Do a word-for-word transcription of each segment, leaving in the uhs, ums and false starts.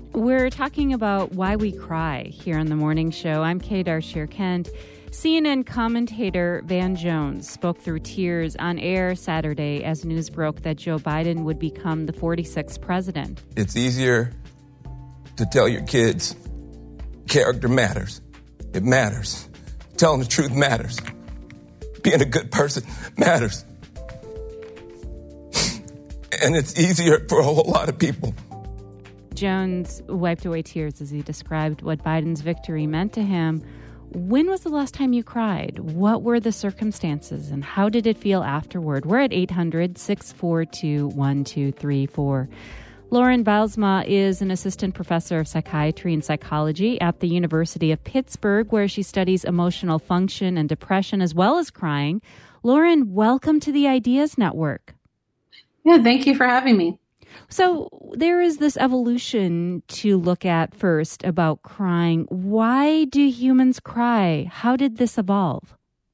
We're talking about why we cry here on The Morning Show. I'm Kay Darshir-Kent. C N N commentator Van Jones spoke through tears on air Saturday as news broke that Joe Biden would become the forty-sixth president. It's easier to tell your kids character matters. It matters. Telling the truth matters. Being a good person matters. And it's easier for a whole lot of people. Jones wiped away tears as he described what Biden's victory meant to him. When was the last time you cried? What were the circumstances, and how did it feel afterward? We're at eight hundred, six four two, one two three four. Lauren Bijlsma is an assistant professor of psychiatry and psychology at the University of Pittsburgh, where she studies emotional function and depression as well as crying. Lauren, welcome to the Ideas Network. Yeah, thank you for having me. So there is this evolution to look at first about crying. Why do humans cry? How did this evolve?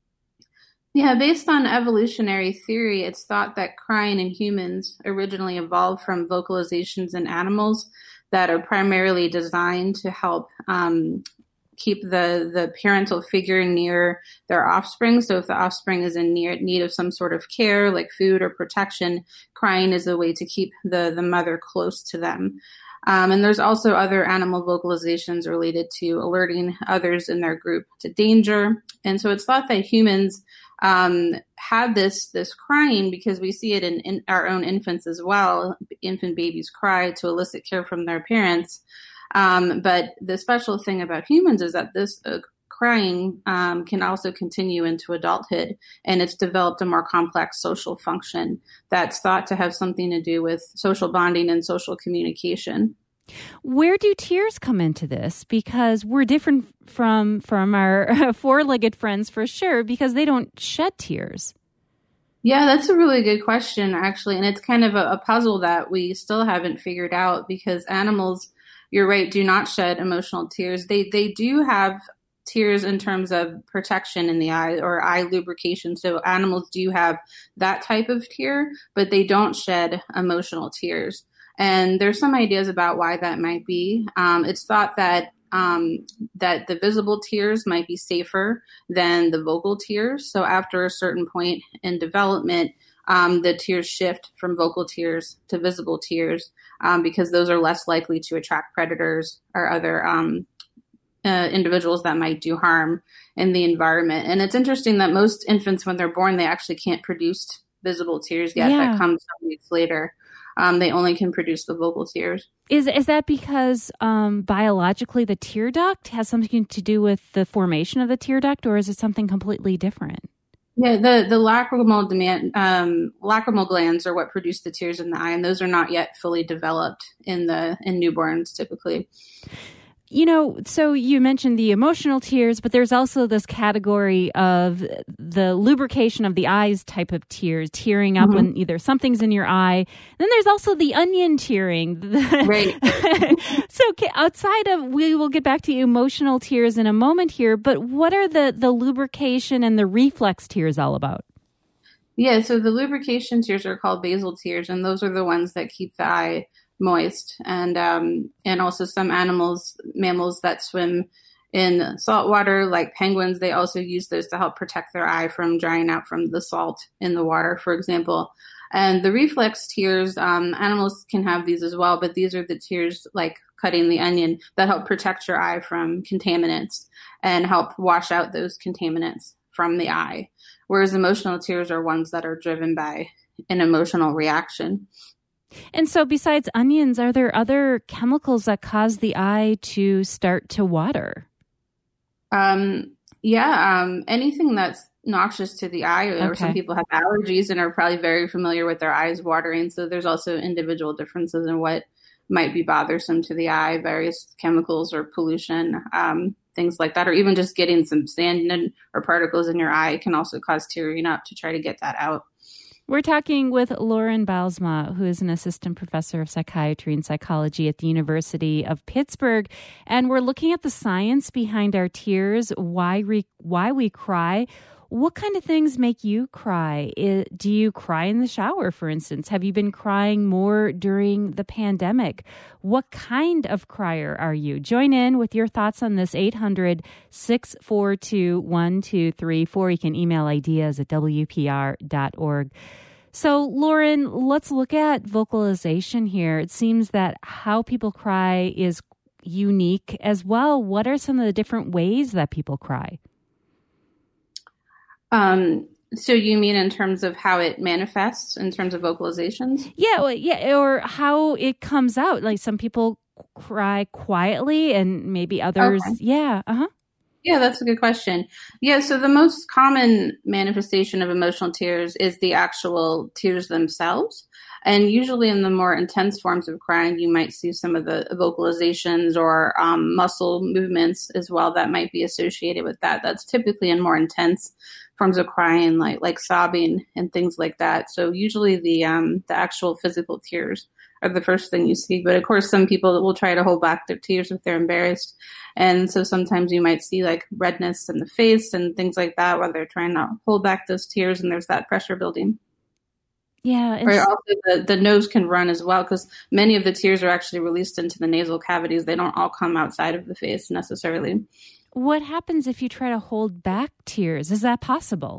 Yeah, based on evolutionary theory, it's thought that crying in humans originally evolved from vocalizations in animals that are primarily designed to help um, keep the, the parental figure near their offspring. So if the offspring is in near, need of some sort of care, like food or protection, crying is a way to keep the, the mother close to them. Um, and there's also other animal vocalizations related to alerting others in their group to danger. And so it's thought that humans um, had this, this crying because we see it in, in our own infants as well. Infant babies cry to elicit care from their parents. Um, but the special thing about humans is that this uh, crying um, can also continue into adulthood, and it's developed a more complex social function that's thought to have something to do with social bonding and social communication. Where do tears come into this? Because we're different from from our four-legged friends for sure, because they don't shed tears. Yeah, that's a really good question, actually. And it's kind of a, a puzzle that we still haven't figured out, because animals, you're right, do not shed emotional tears. They they do have tears in terms of protection in the eye or eye lubrication. So animals do have that type of tear, but they don't shed emotional tears. And there's some ideas about why that might be. Um, it's thought that um, that the visible tears might be safer than the vocal tears. So after a certain point in development, um, the tears shift from vocal tears to visible tears um, because those are less likely to attract predators or other um, uh, individuals that might do harm in the environment. And it's interesting that most infants, when they're born, they actually can't produce visible tears yet. Yeah. That comes some weeks later. Um, they only can produce the vocal tears. Is is that because um, biologically the tear duct has something to do with the formation of the tear duct, or is it something completely different? Yeah, the, the lacrimal demand, um, lacrimal glands are what produce the tears in the eye, and those are not yet fully developed in the in newborns typically. You know, so you mentioned the emotional tears, but there's also this category of the lubrication of the eyes type of tears, tearing up mm-hmm. when either something's in your eye. Then there's also the onion tearing. Right. So outside of, we will get back to emotional tears in a moment here, but what are the, the lubrication and the reflex tears all about? Yeah, so the lubrication tears are called basal tears, and those are the ones that keep the eye moist. And um, and also some animals, mammals that swim in salt water, like penguins, they also use those to help protect their eye from drying out from the salt in the water, for example. And the reflex tears, um, animals can have these as well, but these are the tears like cutting the onion that help protect your eye from contaminants and help wash out those contaminants from the eye. Whereas emotional tears are ones that are driven by an emotional reaction. And so besides onions, are there other chemicals that cause the eye to start to water? Um, yeah, um, anything that's noxious to the eye, or Okay. some people have allergies and are probably very familiar with their eyes watering. So there's also individual differences in what might be bothersome to the eye, various chemicals or pollution, um, things like that, or even just getting some sand in, or particles in your eye can also cause tearing up to try to get that out. We're talking with Lauren Bijlsma, who is an assistant professor of psychiatry and psychology at the University of Pittsburgh. And we're looking at the science behind our tears, why we, why we cry. What kind of things make you cry? Do you cry in the shower, for instance? Have you been crying more during the pandemic? What kind of crier are you? Join in with your thoughts on this, eight hundred, six four two, one two three four. You can email ideas at w p r dot org. So, Lauren, let's look at vocalization here. It seems that how people cry is unique as well. What are some of the different ways that people cry? Um, so you mean in terms of how it manifests in terms of vocalizations? Yeah, well, yeah, or how it comes out. Like some people cry quietly and maybe others. Okay. Yeah. Uh-huh. Yeah, that's a good question. Yeah, so the most common manifestation of emotional tears is the actual tears themselves. And usually in the more intense forms of crying, you might see some of the vocalizations or um, muscle movements as well that might be associated with that. That's typically in more intense forms of crying, like like sobbing and things like that. So usually the um, the actual physical tears are the first thing you see. But of course, some people will try to hold back their tears if they're embarrassed. And so sometimes you might see like redness in the face and things like that while they're trying to hold back those tears, and there's that pressure building. Yeah. Or also the, the nose can run as well, because many of the tears are actually released into the nasal cavities. They don't all come outside of the face necessarily. What happens if you try to hold back tears? Is that possible?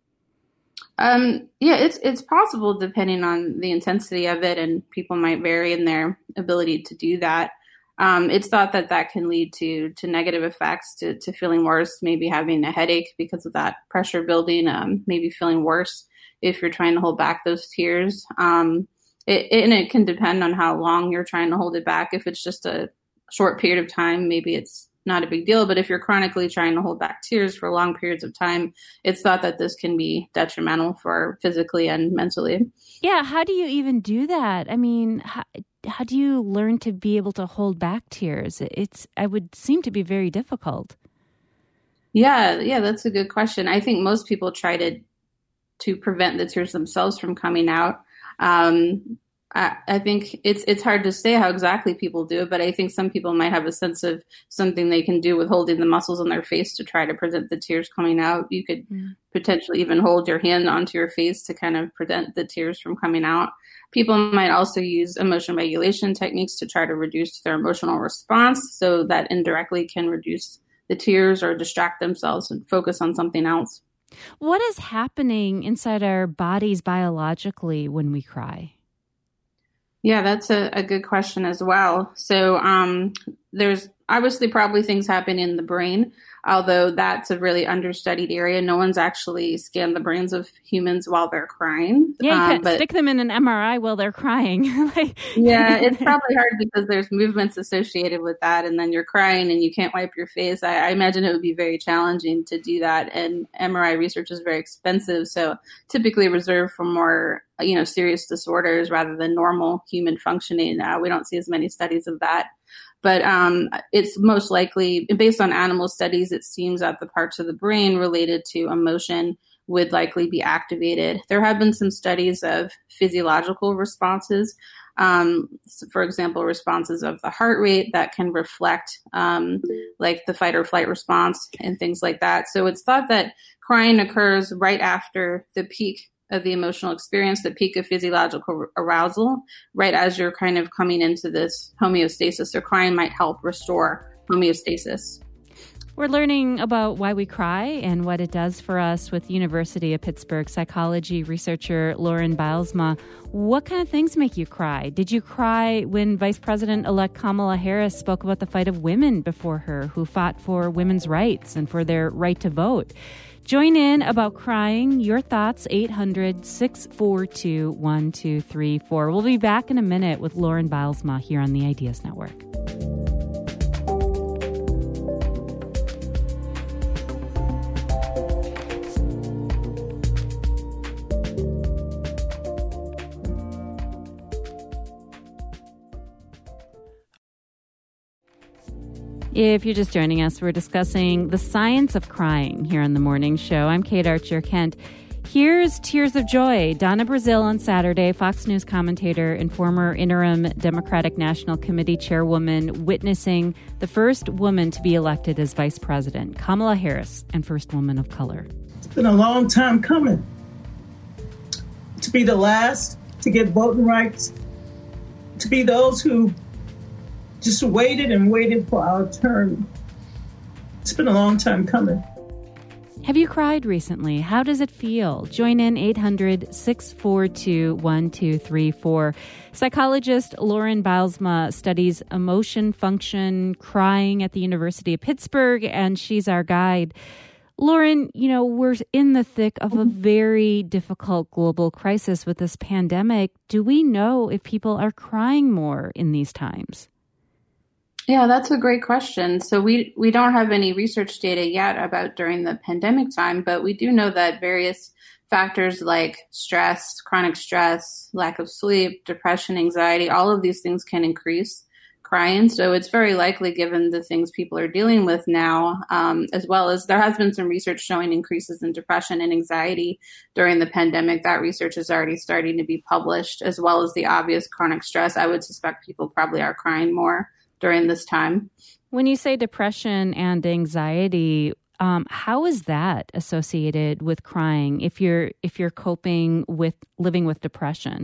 Um, yeah, it's it's possible depending on the intensity of it, and people might vary in their ability to do that. Um, it's thought that that can lead to to negative effects, to, to feeling worse, maybe having a headache because of that pressure building, um, maybe feeling worse if you're trying to hold back those tears. Um, it, it, and it can depend on how long you're trying to hold it back. If it's just a short period of time, maybe it's not a big deal. But if you're chronically trying to hold back tears for long periods of time, it's thought that this can be detrimental for physically and mentally. Yeah. How do you even do that? I mean, how, how do you learn to be able to hold back tears? It's, I would seem to be very difficult. Yeah. Yeah. That's a good question. I think most people try to, to prevent the tears themselves from coming out. Um, I, I think it's it's hard to say how exactly people do it, but I think some people might have a sense of something they can do with holding the muscles on their face to try to prevent the tears coming out. You could mm. potentially even hold your hand onto your face to kind of prevent the tears from coming out. People might also use emotion regulation techniques to try to reduce their emotional response, so that indirectly can reduce the tears or distract themselves and focus on something else. What is happening inside our bodies biologically when we cry? Yeah, that's a, a good question as well. So um, there's obviously probably things happen in the brain, although that's a really understudied area. No one's actually scanned the brains of humans while they're crying. Yeah, you um, can't but, stick them in an M R I while they're crying. like, yeah, it's probably hard because there's movements associated with that, and then you're crying and you can't wipe your face. I, I imagine it would be very challenging to do that, and M R I research is very expensive, so typically reserved for more you know, serious disorders rather than normal human functioning. Uh, we don't see as many studies of that. But um, it's most likely, based on animal studies, it seems that the parts of the brain related to emotion would likely be activated. There have been some studies of physiological responses, um, for example, responses of the heart rate that can reflect um, like the fight or flight response and things like that. So it's thought that crying occurs right after the peak of the emotional experience, the peak of physiological arousal, right as you're kind of coming into this homeostasis. So crying might help restore homeostasis. We're learning about why we cry and what it does for us with University of Pittsburgh psychology researcher Lauren Bylsma. What kind of things make you cry? Did you cry when Vice President-elect Kamala Harris spoke about the fight of women before her who fought for women's rights and for their right to vote? Join in about crying. Your thoughts, eight hundred, six four two, one two three four. We'll be back in a minute with Lauren Bylsma here on the Ideas Network. If you're just joining us, we're discussing the science of crying here on The Morning Show. I'm Kate Archer-Kent. Here's Tears of Joy. Donna Brazile on Saturday, Fox News commentator and former interim Democratic National Committee chairwoman, witnessing the first woman to be elected as vice president, Kamala Harris, and first woman of color. It's been a long time coming. To be the last to get voting rights, to be those who just waited and waited for our turn. It's been a long time coming. Have you cried recently? How does it feel? Join in eight hundred, six four two, one two three four. Psychologist Lauren Bylsma studies emotion function, crying at the University of Pittsburgh, and she's our guide. Lauren, you know, we're in the thick of a very difficult global crisis with this pandemic. Do we know if people are crying more in these times? Yeah, that's a great question. So we, we don't have any research data yet about during the pandemic time, but we do know that various factors like stress, chronic stress, lack of sleep, depression, anxiety, all of these things can increase crying. So it's very likely, given the things people are dealing with now, um, as well as there has been some research showing increases in depression and anxiety during the pandemic. That research is already starting to be published, as well as the obvious chronic stress. I would suspect people probably are crying more during this time. When you say depression and anxiety, um, how is that associated with crying if you're if you're coping with living with depression?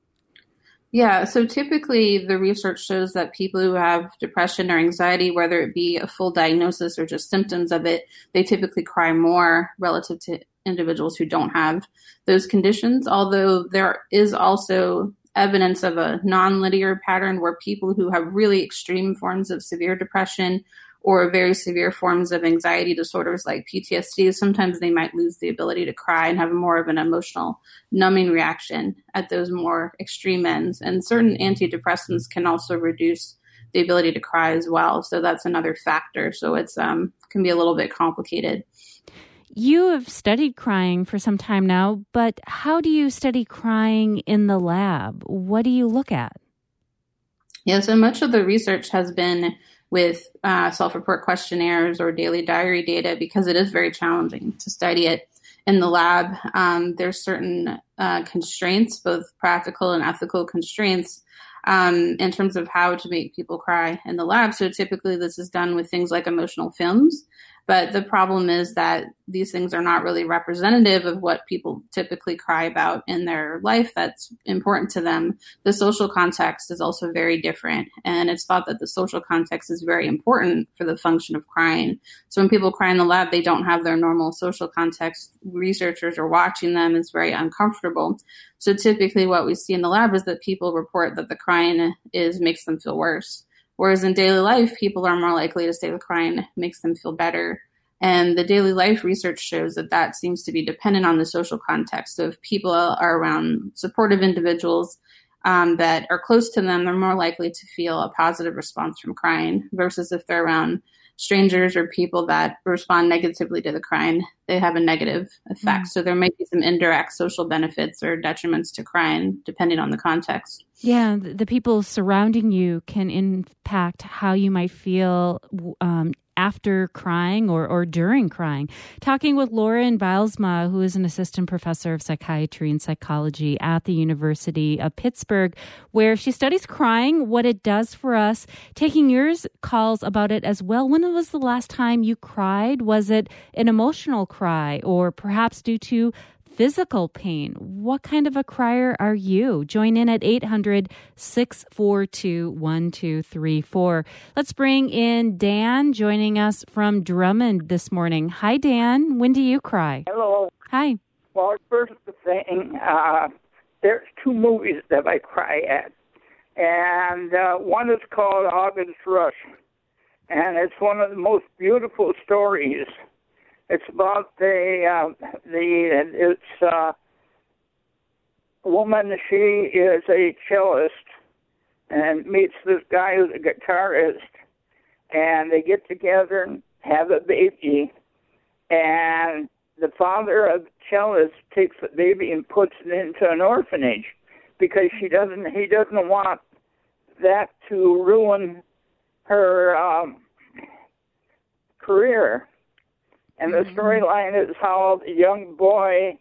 Yeah, so typically the research shows that people who have depression or anxiety, whether it be a full diagnosis or just symptoms of it, they typically cry more relative to individuals who don't have those conditions, although there is also evidence of a nonlinear pattern where people who have really extreme forms of severe depression or very severe forms of anxiety disorders like P T S D, sometimes they might lose the ability to cry and have more of an emotional numbing reaction at those more extreme ends. And certain antidepressants can also reduce the ability to cry as well. So that's another factor. So it's um, can be a little bit complicated. You have studied crying for some time now, but how do you study crying in the lab? What do you look at? Yeah, so much of the research has been with uh, self-report questionnaires or daily diary data because it is very challenging to study it in the lab. Um, there's certain uh, constraints, both practical and ethical constraints, um, in terms of how to make people cry in the lab. So typically this is done with things like emotional films. But the problem is that these things are not really representative of what people typically cry about in their life that's important to them. The social context is also very different. And it's thought that the social context is very important for the function of crying. So when people cry in the lab, they don't have their normal social context. Researchers are watching them. It's very uncomfortable. So typically what we see in the lab is that people report that the crying is makes them feel worse. Whereas in daily life, people are more likely to say the crying makes them feel better. And the daily life research shows that that seems to be dependent on the social context. So if people are around supportive individuals um, that are close to them, they're more likely to feel a positive response from crying versus if they're around strangers or people that respond negatively to the crying, they have a negative effect. Mm. So there might be some indirect social benefits or detriments to crying depending on the context. Yeah, the people surrounding you can impact how you might feel um, after crying or, or during crying. Talking with Lauren Bylsma, who is an assistant professor of psychiatry and psychology at the University of Pittsburgh, where she studies crying, what it does for us, taking your calls about it as well. When was the last time you cried? Was it an emotional cry or perhaps due to physical pain? What kind of a crier are you? Join in at eight hundred, six four two, one two three four. Let's bring in Dan joining us from Drummond this morning. Hi, Dan. When do you cry? Hello. Hi. Well, first thing, uh, there's two movies that I cry at. And uh, one is called August Rush. And it's one of the most beautiful stories. It's about the, uh, the it's uh, a woman, she is a cellist and meets this guy who's a guitarist, and they get together and have a baby, and the father of the cellist takes the baby and puts it into an orphanage because she doesn't, he doesn't want that to ruin her um, career. And the storyline is how the young boy,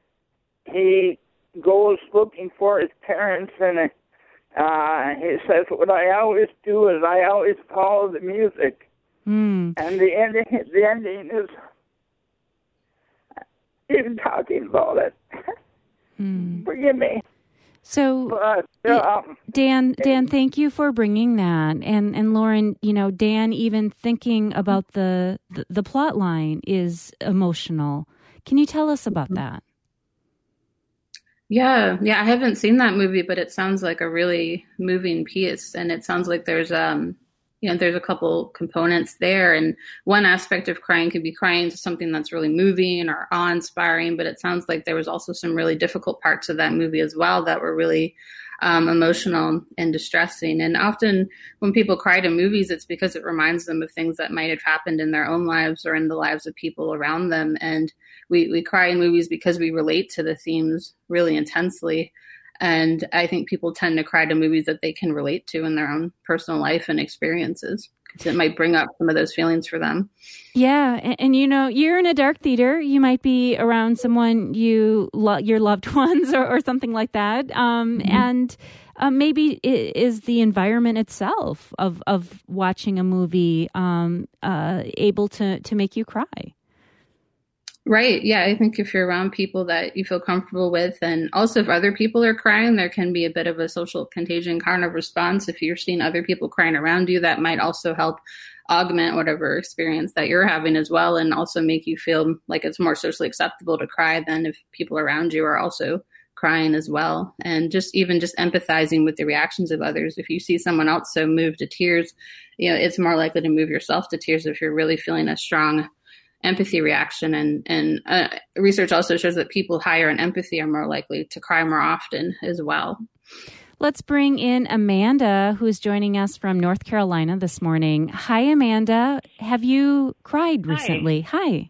he goes looking for his parents, and uh, he says, what I always do is I always follow the music. Mm. And the ending, the ending is even talking about it. Mm. Forgive me. So, but, um, Dan, Dan, thank you for bringing that. And and Lauren, you know, Dan, even thinking about the, the, the plot line is emotional. Can you tell us about that? Yeah, yeah, I haven't seen that movie, but it sounds like a really moving piece. And it sounds like there's, um, you know, there's a couple components there. And one aspect of crying could be crying to something that's really moving or awe-inspiring, but it sounds like there was also some really difficult parts of that movie as well that were really um, emotional and distressing. And often when people cry to movies, it's because it reminds them of things that might have happened in their own lives or in the lives of people around them. And we, we cry in movies because we relate to the themes really intensely. And I think people tend to cry to movies that they can relate to in their own personal life and experiences, because it might bring up some of those feelings for them. Yeah. And, and you know, you're in a dark theater. You might be around someone you lo- your loved ones or, or something like that. Um, mm-hmm. And uh, maybe it is the environment itself of, of watching a movie um, uh, able to, to make you cry. Right. Yeah. I think if you're around people that you feel comfortable with, and also if other people are crying, there can be a bit of a social contagion kind of response. If you're seeing other people crying around you, that might also help augment whatever experience that you're having as well, and also make you feel like it's more socially acceptable to cry than if people around you are also crying as well. And just even just empathizing with the reactions of others. If you see someone else so moved to tears, you know, it's more likely to move yourself to tears if you're really feeling a strong empathy reaction. And, and uh, research also shows that people higher in empathy are more likely to cry more often as well. Let's bring in Amanda, who's joining us from North Carolina this morning. Hi, Amanda. Have you cried recently? Hi. Hi.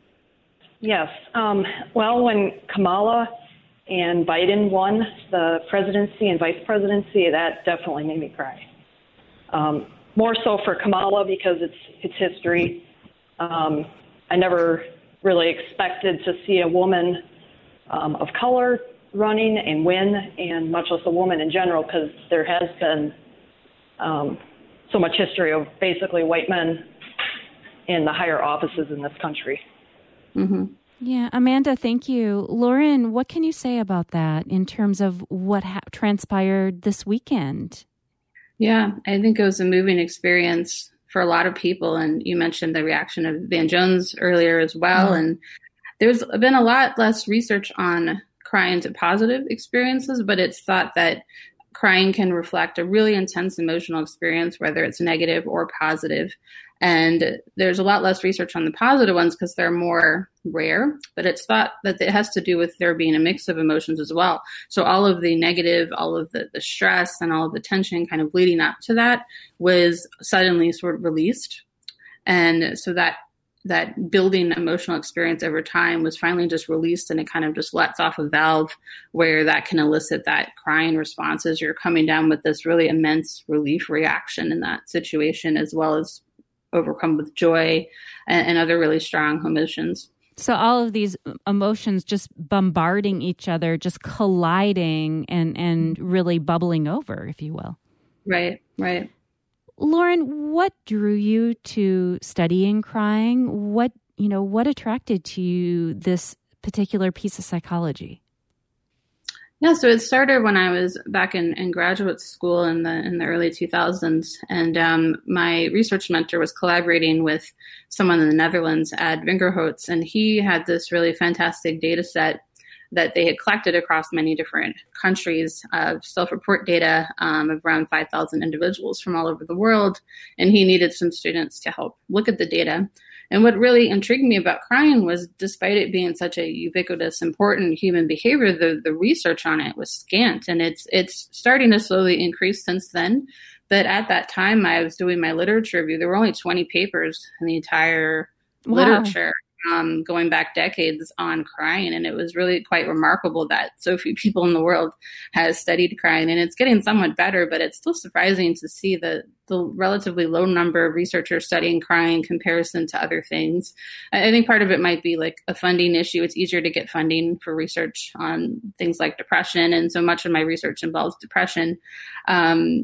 Yes. Um, well, when Kamala and Biden won the presidency and vice presidency, that definitely made me cry. Um, more so for Kamala because it's it's history. Um, I never really expected to see a woman um, of color running and win, and much less a woman in general, because there has been um, so much history of basically white men in the higher offices in this country. Mm-hmm. Yeah, Amanda, thank you. Lauren, what can you say about that in terms of what ha- transpired this weekend? Yeah, I think it was a moving experience for a lot of people. And you mentioned the reaction of Van Jones earlier as well. Mm-hmm. And there's been a lot less research on crying to positive experiences, but it's thought that crying can reflect a really intense emotional experience, whether it's negative or positive. And there's a lot less research on the positive ones because they're more rare, but it's thought that it has to do with there being a mix of emotions as well. So all of the negative, all of the, the stress and all of the tension kind of leading up to that was suddenly sort of released. And so that that building emotional experience over time was finally just released, and it kind of just lets off a valve where that can elicit that crying response as you're coming down with this really immense relief reaction in that situation, as well as overcome with joy and, and other really strong emotions. So all of these emotions just bombarding each other, just colliding and, and really bubbling over, if you will. Right, right. Lauren, what drew you to studying crying? What, you know, what attracted to you this particular piece of psychology? Yeah, so it started when I was back in, in graduate school in the in the early two thousands, and um, my research mentor was collaborating with someone in the Netherlands, Ad Vingerhoets, and he had this really fantastic data set that they had collected across many different countries of self-report data um, of around five thousand individuals from all over the world, and he needed some students to help look at the data. And what really intrigued me about crying was, despite it being such a ubiquitous, important human behavior, the, the research on it was scant. And it's it's starting to slowly increase since then. But at that time, I was doing my literature review. There were only twenty papers in the entire wow. literature um, going back decades on crying. And it was really quite remarkable that so few people in the world has studied crying. And it's getting somewhat better, but it's still surprising to see the, the relatively low number of researchers studying crying in comparison to other things. I think part of it might be like a funding issue. It's easier to get funding for research on things like depression. And so much of my research involves depression. Um,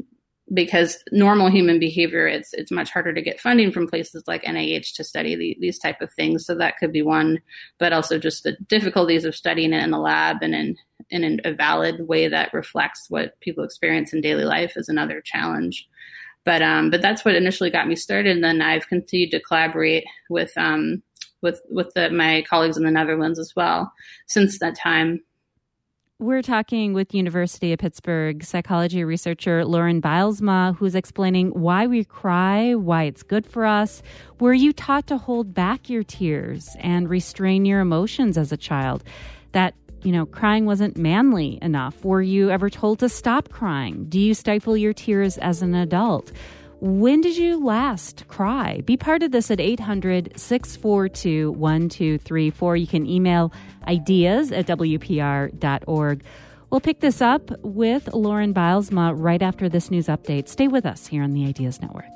because normal human behavior, it's it's much harder to get funding from places like N I H to study the, these type of things. So that could be one, but also just the difficulties of studying it in a lab and in, in a valid way that reflects what people experience in daily life is another challenge. But um, but that's what initially got me started. And then I've continued to collaborate with um with with the, my colleagues in the Netherlands as well since that time. We're talking with University of Pittsburgh psychology researcher Lauren Bijlsma, who's explaining why we cry, why it's good for us. Were you taught to hold back your tears and restrain your emotions as a child? That, you know, crying wasn't manly enough? Were you ever told to stop crying? Do you stifle your tears as an adult? When did you last cry? Be part of this at eight hundred, six four two, one two three four. You can email ideas at W P R dot org. We'll pick this up with Lauren Bijlsma right after this news update. Stay with us here on the Ideas Network.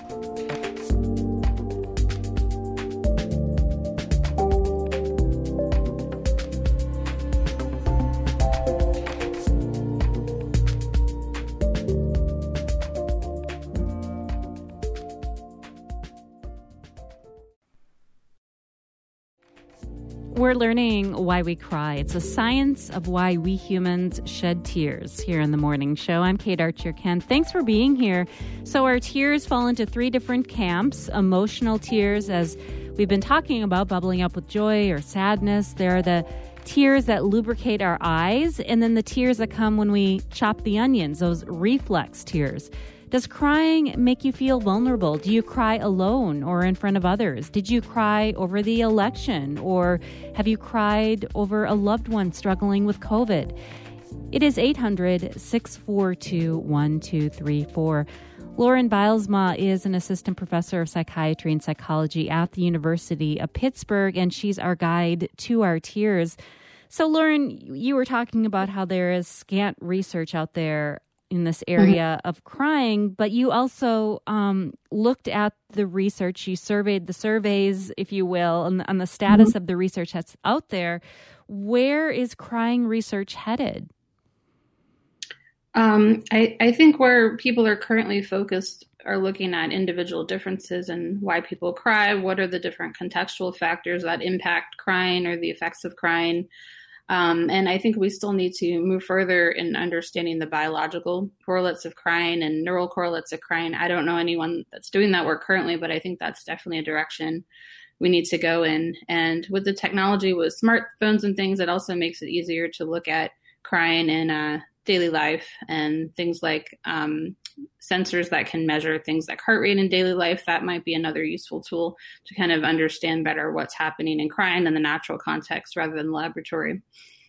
We're learning why we cry. It's a science of why we humans shed tears here in the morning show. I'm Kate Archer-Kent. Thanks for being here. So our tears fall into three different camps. Emotional tears, as we've been talking about, bubbling up with joy or sadness. There are the tears that lubricate our eyes, and then the tears that come when we chop the onions, those reflex tears. Does crying make you feel vulnerable? Do you cry alone or in front of others? Did you cry over the election, or have you cried over a loved one struggling with COVID? It is eight hundred, six four two, one two three four. Lauren Bijlsma is an assistant professor of psychiatry and psychology at the University of Pittsburgh, and she's our guide to our tears. So, Lauren, you were talking about how there is scant research out there in this area mm-hmm. of crying, but you also um, looked at the research. You surveyed the surveys, if you will, on the, on the status mm-hmm. of the research that's out there. Where is crying research headed? Um, I, I think where people are currently focused are looking at individual differences and why people cry. What are the different contextual factors that impact crying or the effects of crying? Um, and I think we still need to move further in understanding the biological correlates of crying and neural correlates of crying. I don't know anyone that's doing that work currently, but I think that's definitely a direction we need to go in. And with the technology with smartphones and things, it also makes it easier to look at crying in uh, daily life and things like um, sensors that can measure things like heart rate in daily life. That might be another useful tool to kind of understand better what's happening in crying in the natural context rather than laboratory.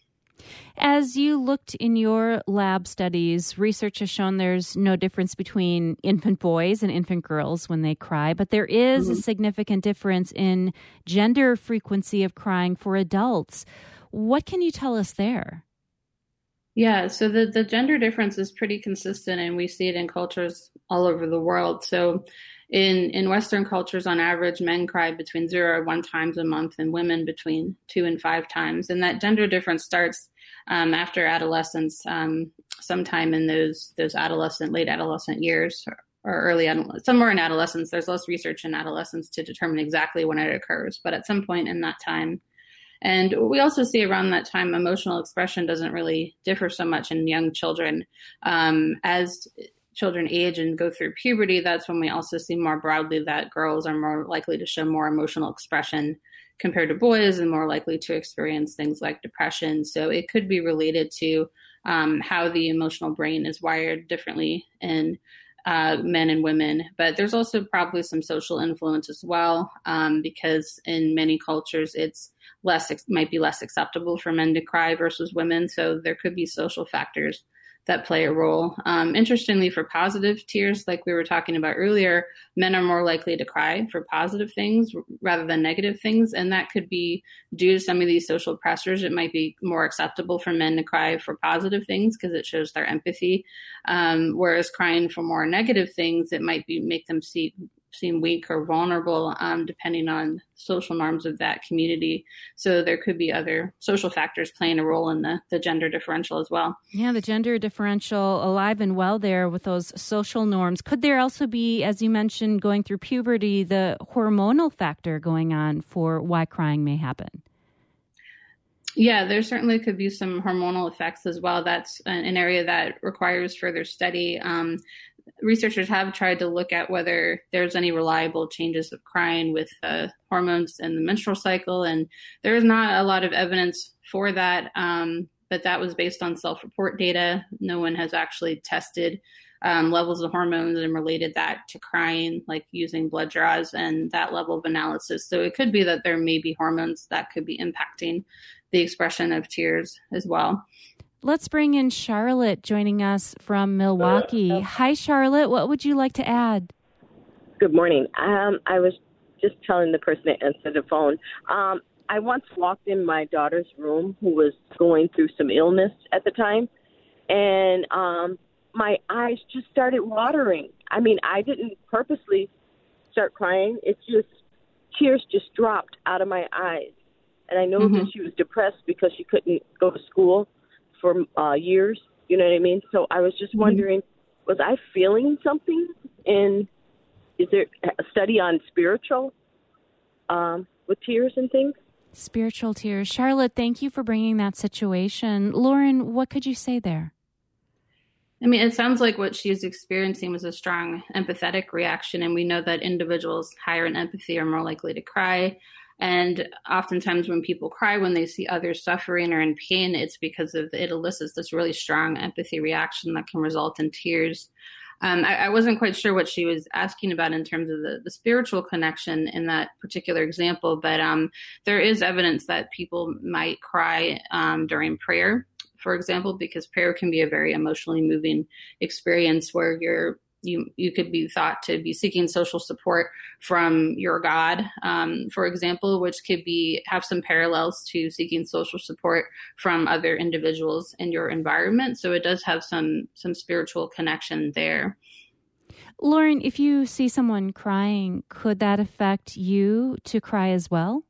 As you looked in your lab studies, research has shown there's no difference between infant boys and infant girls when they cry, but there is mm-hmm. a significant difference in gender frequency of crying for adults. What can you tell us there? Yeah, so the, the gender difference is pretty consistent, and we see it in cultures all over the world. So in, in Western cultures, on average, men cry between zero and one times a month, and women between two and five times. And that gender difference starts um, after adolescence, um, sometime in those those adolescent, late adolescent years, or, or early adolescence. Somewhere in adolescence. There's less research in adolescence to determine exactly when it occurs, but at some point in that time. And we also see around that time, emotional expression doesn't really differ so much in young children. Um, as children age and go through puberty, that's when we also see more broadly that girls are more likely to show more emotional expression compared to boys and more likely to experience things like depression. So it could be related to um, how the emotional brain is wired differently in uh, men and women. But there's also probably some social influence as well, um, because in many cultures, it's less might be less acceptable for men to cry versus women. So there could be social factors that play a role. Um, interestingly, for positive tears, like we were talking about earlier, men are more likely to cry for positive things rather than negative things. And that could be due to some of these social pressures. It might be more acceptable for men to cry for positive things because it shows their empathy. Um, whereas crying for more negative things, it might be make them see seem weak or vulnerable, um, depending on social norms of that community. So there could be other social factors playing a role in the, the gender differential as well. Yeah, the gender differential alive and well there with those social norms. Could there also be, as you mentioned, going through puberty, the hormonal factor going on for why crying may happen? Yeah, there certainly could be some hormonal effects as well. That's an, an area that requires further study. Um, researchers have tried to look at whether there's any reliable changes of crying with uh, hormones in the menstrual cycle, and there is not a lot of evidence for that, um, but that was based on self-report data. No one has actually tested um, levels of hormones and related that to crying, like using blood draws and that level of analysis. So it could be that there may be hormones that could be impacting the expression of tears as well. Let's bring in Charlotte joining us from Milwaukee. Hi, Charlotte. What would you like to add? Good morning. Um, I was just telling the person that answered the phone. Um, I once walked in my daughter's room who was going through some illness at the time, and um, my eyes just started watering. I mean, I didn't purposely start crying. It just, tears just dropped out of my eyes. And I know mm-hmm. that she was depressed because she couldn't go to school for uh, years. You know what I mean? So I was just mm-hmm. wondering, was I feeling something? And is there a study on spiritual um, with tears and things? Spiritual tears. Charlotte, thank you for bringing that situation. Lauren, what could you say there? I mean, it sounds like what she's experiencing was a strong empathetic reaction. And we know that individuals higher in empathy are more likely to cry. And oftentimes when people cry, when they see others suffering or in pain, it's because of it elicits this really strong empathy reaction that can result in tears. Um, I, I wasn't quite sure what she was asking about in terms of the, the spiritual connection in that particular example, but um, there is evidence that people might cry um, during prayer, for example, because prayer can be a very emotionally moving experience where you're You you could be thought to be seeking social support from your God, um, for example, which could be have some parallels to seeking social support from other individuals in your environment. So it does have some some spiritual connection there. Lauren, if you see someone crying, could that affect you to cry as well?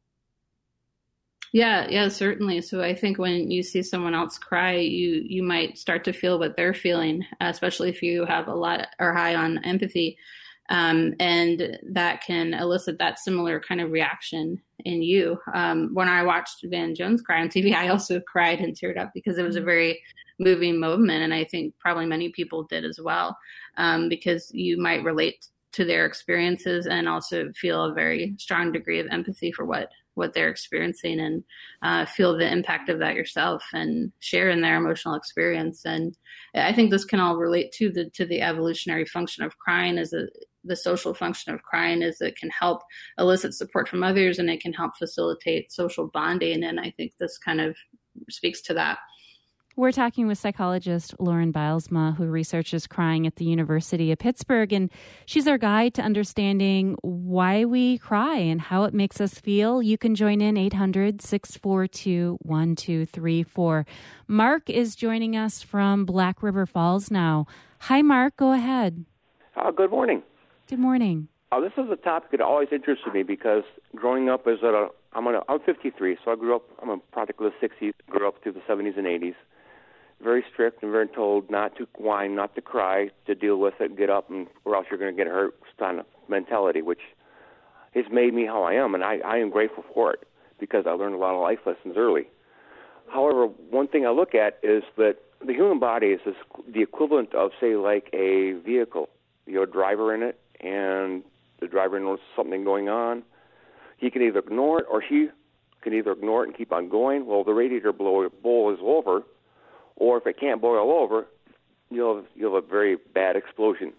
Yeah, yeah, certainly. So I think when you see someone else cry, you you might start to feel what they're feeling, especially if you have a lot or high on empathy. Um, and that can elicit that similar kind of reaction in you. Um, when I watched Van Jones cry on T V, I also cried and teared up because it was a very moving moment. And I think probably many people did as well, um, because you might relate to their experiences and also feel a very strong degree of empathy for what what they're experiencing and uh, feel the impact of that yourself and share in their emotional experience. And I think this can all relate to the to the evolutionary function of crying as a the social function of crying is it can help elicit support from others and it can help facilitate social bonding. And I think this kind of speaks to that. We're talking with psychologist Lauren Bylsma, who researches crying at the University of Pittsburgh, and she's our guide to understanding why we cry and how it makes us feel. You can join in eight hundred, six four two, one two three four. Mark is joining us from Black River Falls now. Hi, Mark. Go ahead. Uh, good morning. Good morning. Uh, this is a topic that always interested me because growing up as a, I'm, a, I'm fifty-three, so I grew up, I'm a product of the sixties, grew up through the seventies and eighties. Very strict and very told not to whine, not to cry, to deal with it, get up, and or else you're going to get hurt kind of mentality, which has made me how I am, and I, I am grateful for it because I learned a lot of life lessons early. However, one thing I look at is that the human body is this, the equivalent of, say, like a vehicle. You have a driver in it, and the driver knows something going on. He can either ignore it, or she can either ignore it and keep on going. Well, the radiator blow, bowl is over. Or if it can't boil over, you'll have, you'll have a very bad explosion.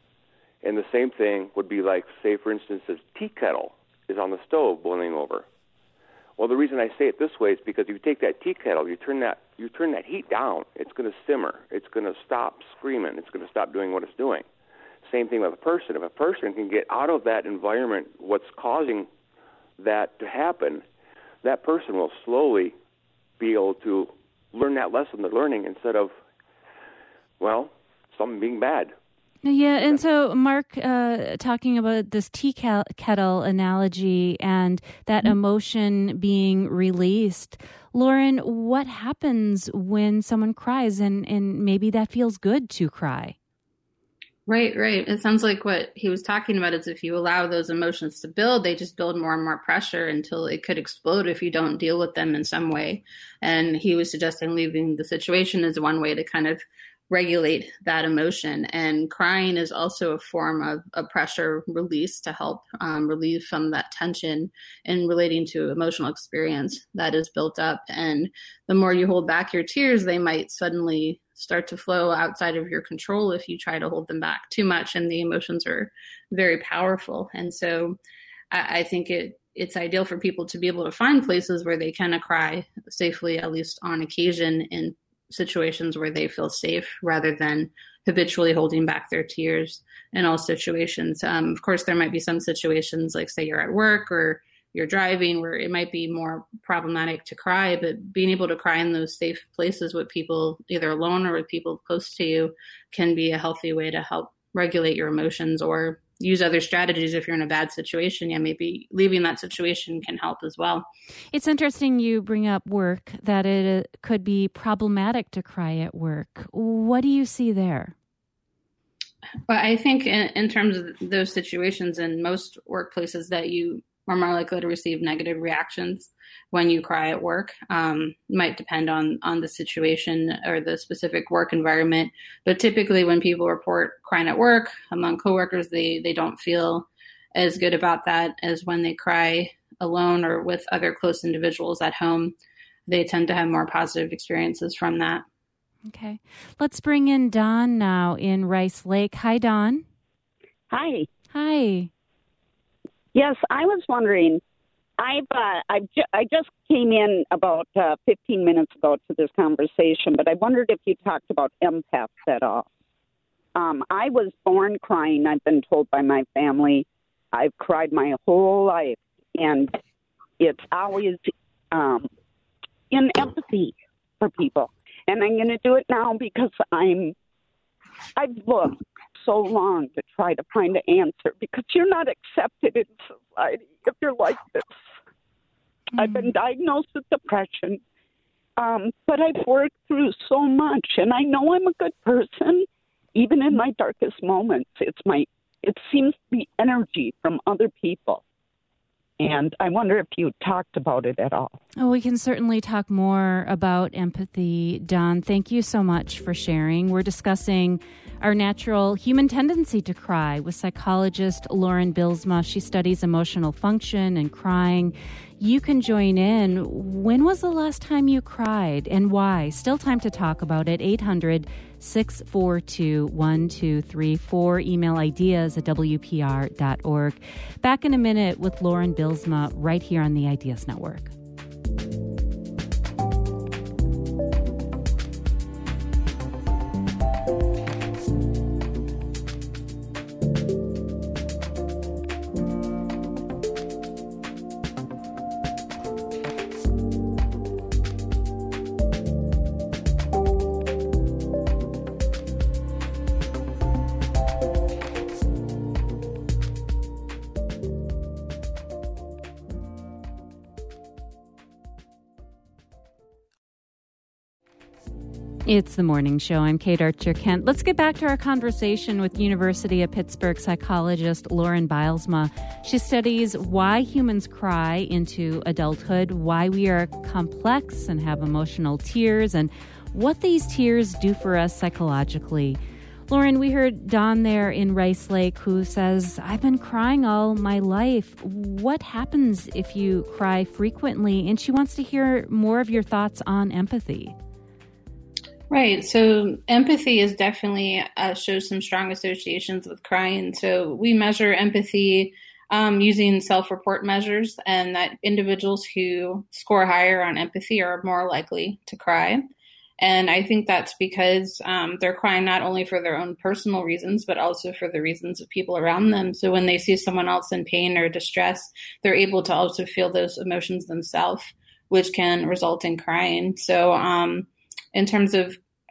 And the same thing would be like, say, for instance, this tea kettle is on the stove boiling over. Well, the reason I say it this way is because if you take that tea kettle, you turn that you turn that heat down, it's going to simmer. It's going to stop screaming. It's going to stop doing what it's doing. Same thing with a person. If a person can get out of that environment, what's causing that to happen, that person will slowly be able to learn that lesson they're learning instead of, well, something being bad. Yeah, and so Mark, uh, talking about this tea kettle analogy and that mm-hmm. emotion being released, Lauren, what happens when someone cries and, and maybe that feels good to cry? Right, right. It sounds like what he was talking about is if you allow those emotions to build, they just build more and more pressure until it could explode if you don't deal with them in some way. And he was suggesting leaving the situation is one way to kind of regulate that emotion. And crying is also a form of a pressure release to help um, relieve some of that tension in relating to emotional experience that is built up. And the more you hold back your tears, they might suddenly start to flow outside of your control if you try to hold them back too much. And the emotions are very powerful. And so I, I think it it's ideal for people to be able to find places where they can cry safely, at least on occasion, in situations where they feel safe rather than habitually holding back their tears in all situations. Um, of course, there might be some situations like say you're at work or you're driving where it might be more problematic to cry, but being able to cry in those safe places with people either alone or with people close to you can be a healthy way to help regulate your emotions or use other strategies if you're in a bad situation. Yeah, maybe leaving that situation can help as well. It's interesting you bring up work, that it could be problematic to cry at work. What do you see there? Well, I think in, in terms of those situations in most workplaces that you are more likely to receive negative reactions when you cry at work. Um, might depend on, on the situation or the specific work environment. But typically when people report crying at work among coworkers, they, they don't feel as good about that as when they cry alone or with other close individuals at home. They tend to have more positive experiences from that. Okay. Let's bring in Dawn now in Rice Lake. Hi, Dawn. Hi. Hi. Yes, I was wondering, I've, uh, I've ju- I just came in about uh, fifteen minutes ago to this conversation, but I wondered if you talked about empaths at all. Um, I was born crying, I've been told by my family. I've cried my whole life, and it's always um, in empathy for people. And I'm going to do it now because I'm, I've looked so long to try to find an answer because you're not accepted in society if you're like this. Mm-hmm. I've been diagnosed with depression, um, but I've worked through so much, and I know I'm a good person, even in my darkest moments. It's my, it seems to be energy from other people. And I wonder if you talked about it at all. Oh, we can certainly talk more about empathy, Dawn. Thank you so much for sharing. We're discussing our natural human tendency to cry with psychologist Lauren Bylsma. She studies emotional function and crying. You can join in. When was the last time you cried and why? Still time to talk about it. eight hundred, six four two, one two three four. Email ideas at w p r dot org. Back in a minute with Lauren Bylsma right here on the Ideas Network. It's the morning show. I'm Kate Archer-Kent. Let's get back to our conversation with University of Pittsburgh psychologist Lauren Bylsma. She studies why humans cry into adulthood, why we are complex and have emotional tears, and what these tears do for us psychologically. Lauren, we heard Dawn there in Rice Lake who says, I've been crying all my life. What happens if you cry frequently? And she wants to hear more of your thoughts on empathy. Right. So empathy is definitely uh, shows some strong associations with crying. So we measure empathy um, using self-report measures, and that individuals who score higher on empathy are more likely to cry. And I think that's because um, they're crying not only for their own personal reasons, but also for the reasons of people around them. So when they see someone else in pain or distress, they're able to also feel those emotions themselves, which can result in crying. So um, in terms of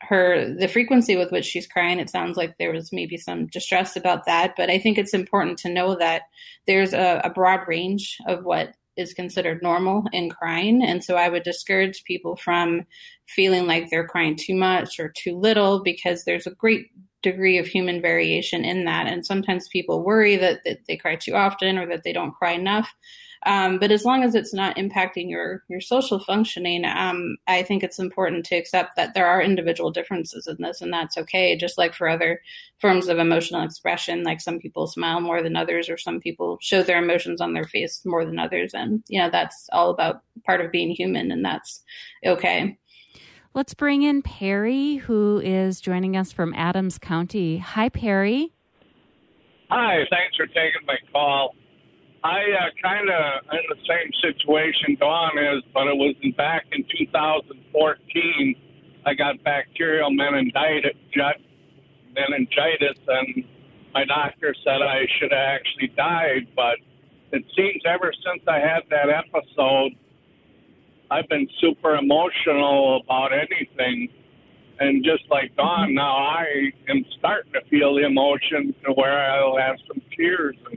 her, the frequency with which she's crying, it sounds like there was maybe some distress about that. But I think it's important to know that there's a, a broad range of what is considered normal in crying. And so I would discourage people from feeling like they're crying too much or too little, because there's a great degree of human variation in that. And sometimes people worry that, that they cry too often or that they don't cry enough. Um, but as long as it's not impacting your, your social functioning, um, I think it's important to accept that there are individual differences in this, and that's okay. Just like for other forms of emotional expression, like some people smile more than others, or some people show their emotions on their face more than others. And, you know, that's all about part of being human, and that's okay. Let's bring in Perry, who is joining us from Adams County. Hi, Perry. Hi, thanks for taking my call. I uh, kind of in the same situation Dawn is, but it was in, back in two thousand fourteen. I got bacterial meningitis, meningitis, and my doctor said I should have actually died. But it seems ever since I had that episode, I've been super emotional about anything. And just like Dawn, now I am starting to feel the emotion to where I'll have some tears. And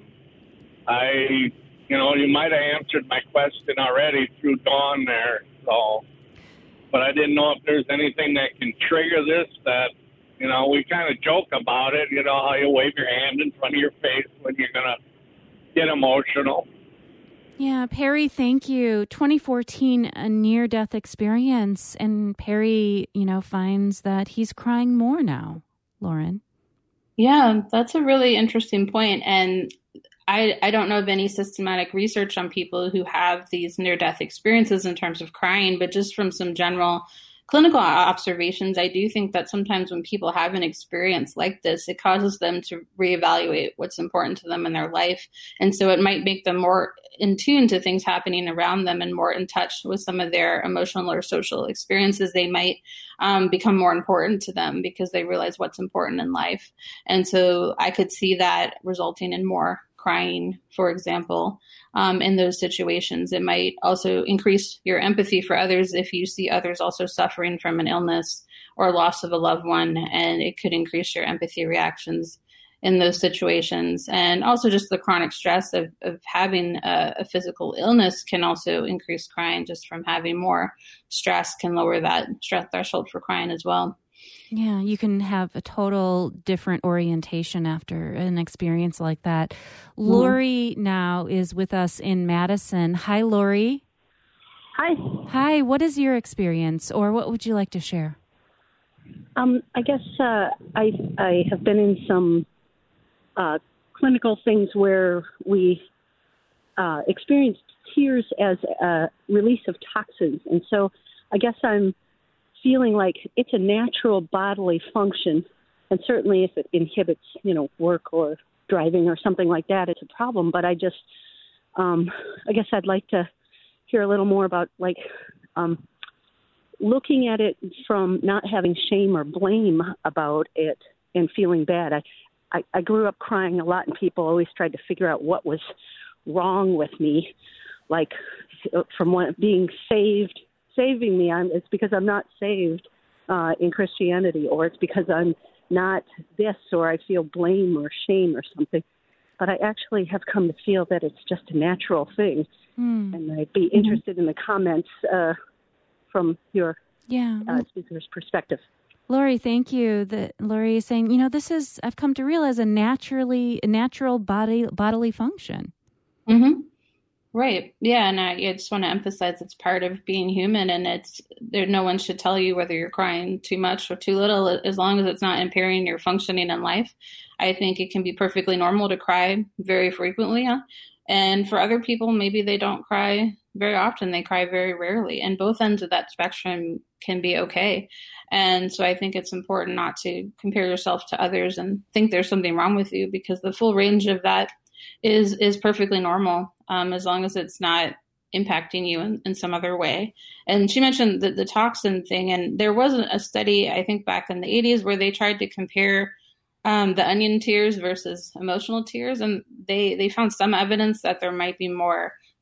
I, you know, you might have answered my question already through Dawn there, so, but I didn't know if there's anything that can trigger this. That, you know, we kind of joke about it, you know, how you wave your hand in front of your face when you're going to get emotional. Yeah, Perry, thank you. twenty fourteen, a near-death experience, and Perry, you know, finds that he's crying more now. Lauren? Yeah, that's a really interesting point, and I, I don't know of any systematic research on people who have these near-death experiences in terms of crying, but just from some general clinical observations, I do think that sometimes when people have an experience like this, it causes them to reevaluate what's important to them in their life. And so it might make them more in tune to things happening around them and more in touch with some of their emotional or social experiences. They might um, become more important to them because they realize what's important in life. And so I could see that resulting in more crying, for example, um, in those situations. It might also increase your empathy for others if you see others also suffering from an illness or loss of a loved one, and it could increase your empathy reactions in those situations. And also just the chronic stress of, of having a, a physical illness can also increase crying. Just from having more stress can lower that stress threshold for crying as well. Yeah, you can have a total different orientation after an experience like that. Mm-hmm. Lori now is with us in Madison. Hi, Lori. Hi. Hi, what is your experience, or what would you like to share? Um, I guess uh, I I have been in some uh, clinical things where we uh, experienced tears as a release of toxins. And so I guess I'm feeling like it's a natural bodily function. And certainly if it inhibits, you know, work or driving or something like that, it's a problem. But I just, um, I guess I'd like to hear a little more about, like, um, looking at it from not having shame or blame about it and feeling bad. I, I, I grew up crying a lot, and people always tried to figure out what was wrong with me, like from one, being saved, saving me. I'm, it's because I'm not saved uh, in Christianity, or it's because I'm not this, or I feel blame or shame or something. But I actually have come to feel that it's just a natural thing. Mm. And I'd be interested mm-hmm. in the comments uh, from your yeah. uh, speaker's perspective. Lori, thank you. The, Lori is saying, you know, this is, I've come to realize, a naturally, a natural body bodily function. Mm-hmm. Right. Yeah. And I, I just want to emphasize it's part of being human, and it's there. No one should tell you whether you're crying too much or too little, as long as it's not impairing your functioning in life. I think it can be perfectly normal to cry very frequently. Huh? And for other people, maybe they don't cry very often. They cry very rarely. And both ends of that spectrum can be okay. And so I think it's important not to compare yourself to others and think there's something wrong with you, because the full range of that is is perfectly normal, um, as long as it's not impacting you in, in some other way. And she mentioned the, the toxin thing, and there was a study, I think back in the eighties, where they tried to compare um, the onion tears versus emotional tears, and they, they found some evidence that there might be more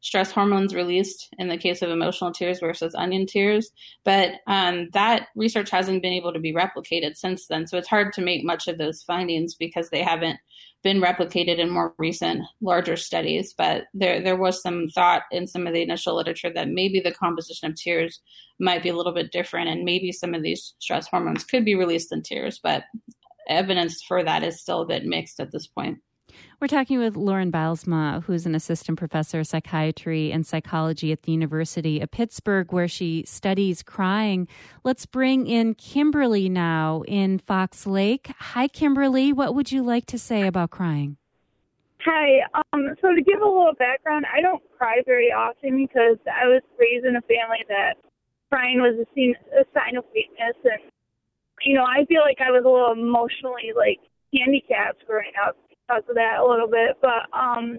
stress hormones released in the case of emotional tears versus onion tears. But um, that research hasn't been able to be replicated since then. So it's hard to make much of those findings because they haven't been replicated in more recent, larger studies. But there, there was some thought in some of the initial literature that maybe the composition of tears might be a little bit different, and maybe some of these stress hormones could be released in tears. But evidence for that is still a bit mixed at this point. We're talking with Lauren Bijlsma, who's an assistant professor of psychiatry and psychology at the University of Pittsburgh, where she studies crying. Let's bring in Kimberly now in Fox Lake. Hi, Kimberly. What would you like to say about crying? Hi. Um, so to give a little background, I don't cry very often because I was raised in a family that crying was a sign, a sign of weakness. And, you know, I feel like I was a little emotionally, like, handicapped growing up because of that a little bit. But, um,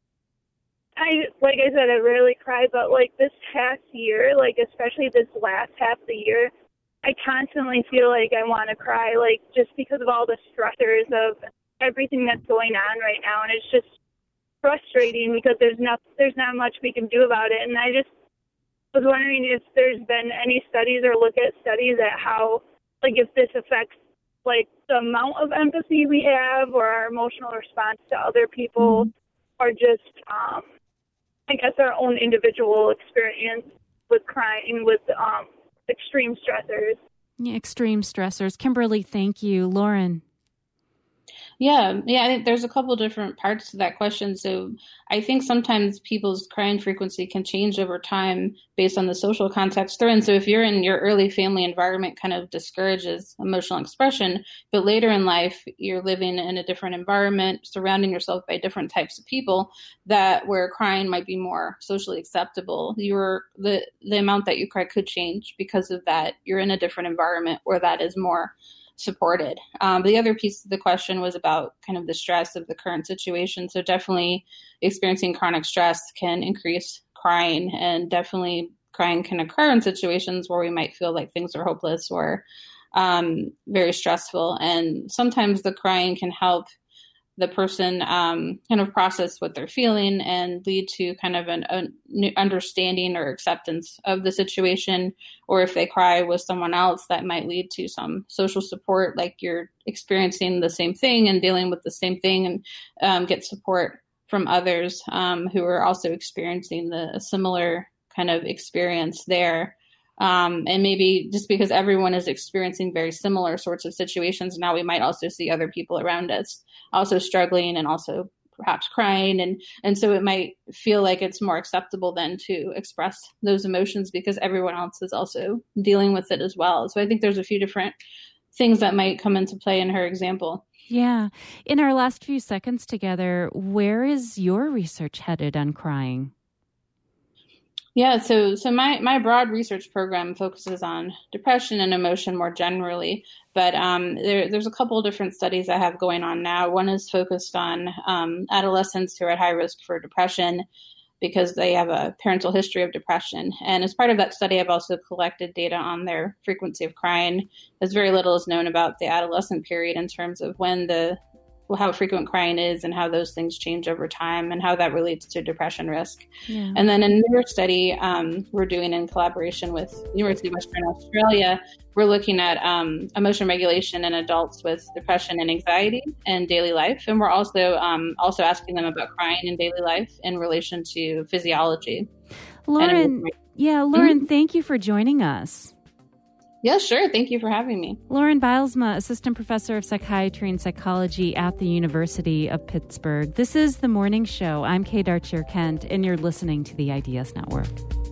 I, like I said, I rarely cry. But, like, this past year, like, especially this last half of the year, I constantly feel like I want to cry, like, just because of all the stressors of everything that's going on right now. And it's just frustrating because there's not, there's not much we can do about it. And I just was wondering if there's been any studies or look at studies at how, like, if this affects, like, the amount of empathy we have or our emotional response to other people, mm-hmm. or just, um, I guess, our own individual experience with crying, with um, extreme stressors. Yeah, extreme stressors. Kimberly, thank you. Lauren. Yeah, yeah, I think there's a couple different parts to that question. So I think sometimes people's crying frequency can change over time based on the social context they're in. So if you're in your early family environment, kind of discourages emotional expression, but later in life, you're living in a different environment, surrounding yourself by different types of people, that where crying might be more socially acceptable. Your the the amount that you cry could change because of that. You're in a different environment where that is more supported. Um, but the other piece of the question was about kind of the stress of the current situation. So definitely experiencing chronic stress can increase crying, and definitely crying can occur in situations where we might feel like things are hopeless or um, very stressful. And sometimes the crying can help the person um, kind of process what they're feeling and lead to kind of an, an understanding or acceptance of the situation. Or if they cry with someone else, that might lead to some social support, like you're experiencing the same thing and dealing with the same thing, and um, get support from others um, who are also experiencing the similar kind of experience there. Um, and maybe just because everyone is experiencing very similar sorts of situations, now we might also see other people around us also struggling and also perhaps crying. And, and so it might feel like it's more acceptable then to express those emotions because everyone else is also dealing with it as well. So I think there's a few different things that might come into play in her example. Yeah. In our last few seconds together, where is your research headed on crying? Yeah, so so my, my broad research program focuses on depression and emotion more generally, but um, there, there's a couple of different studies I have going on now. One is focused on um, adolescents who are at high risk for depression because they have a parental history of depression. And as part of that study, I've also collected data on their frequency of crying, as very little is known about the adolescent period in terms of when the Well, how frequent crying is and how those things change over time and how that relates to depression risk. Yeah. And then a newer study um, we're doing in collaboration with University of Western Australia, we're looking at um, emotion regulation in adults with depression and anxiety in daily life. And we're also um, also asking them about crying in daily life in relation to physiology. Lauren, yeah, Lauren, mm-hmm. Thank you for joining us. Yeah, sure. Thank you for having me. Lauren Bijlsma, Assistant Professor of Psychiatry and Psychology at the University of Pittsburgh. This is The Morning Show. I'm Kay Darcher Kent, and you're listening to the Ideas Network.